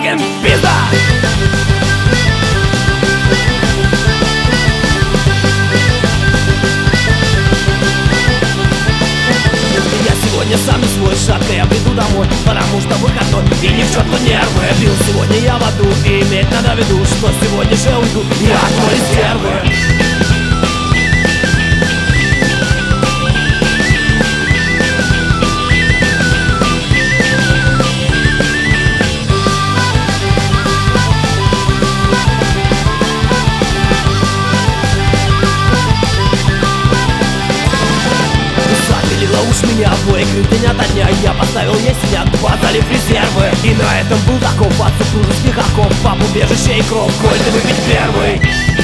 Volkswagen, пизда! Сегодня сам не свой, шатко я приду домой, потому что выходной и ни в черту нервы. Пил сегодня я в аду, и иметь надо в виду, что сегодня же уйду я от моей стервы. Уж меня обои день ото дня. Я поставил ей синяк, залив резервы. И на этом был таков от супружеских оков. Пап, убежище и кров, коль ты выпить первый.